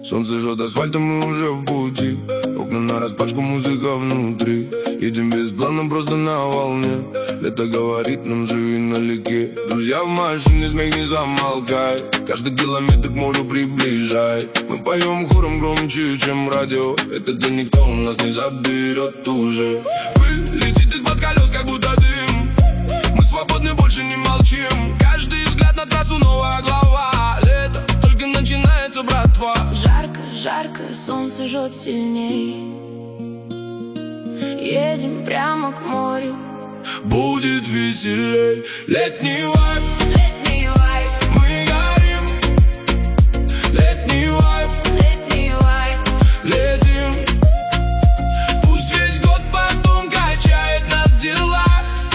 Солнце жжет асфальт, мы уже в пути. Окна нараспашку, музыка внутри. Едем без плана, просто на волне. Лето говорит нам, живи налегке. Друзья в машине, смех не замолкай. Каждый километр к морю приближай. Мы поем хором громче, чем радио. Это никто у нас не заберет уже. Пыль летит из-под колес, как будто дым. Мы свободны, больше не молчим. Каждый взгляд на трассу, новая глава. Лето только начинается, братва. Жарко, жарко, солнце жжет сильней. Едем прямо к морю. Будет веселей. Летний вайб, летний вайб. Мы горим. Летний вайб, летний вайб. Летим. Пусть весь год потом качает нас дела.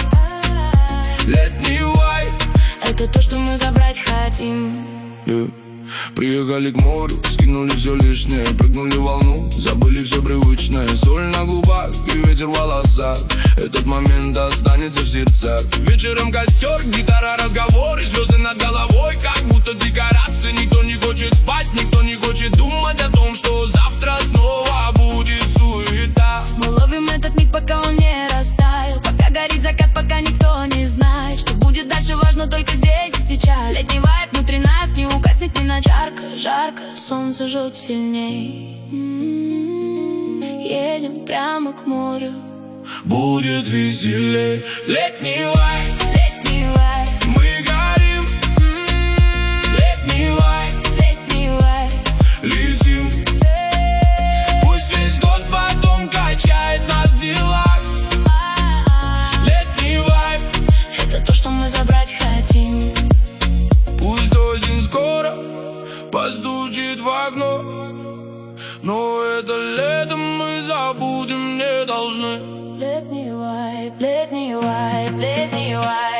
Летний вайб. Это то, что мы забрать хотим. Приехали к морю, скинули все лишнее. Прыгнули в волну, забыли все привычное. Соль на губах и ветер в волосах. Этот момент останется в сердцах. Вечером костер, гитара, разговоры. Звезды над головой, как будто декорации. Никто не хочет спать, никто не хочет думать о том, что завтра снова будет суета. Мы ловим этот миг, пока он не растаял. Пока горит закат, пока никто не знает, что будет дальше, важно только здесь и сейчас. Летний вайб внутри нас не угаснет ни на жарко, жарко, солнце жжет сильней. Едем прямо к морю. Будет веселей. Летний вайб, летний вайб. Мы горим. Летний вайб, летний вайб. Летим. Пусть весь год потом качает нас дела. Летний вайб. Это то, что мы забрать хотим. Пусть осень скоро постучит в окно, но это летом мы забудем не должны. Летний вайб, летний вайб, летний вайб.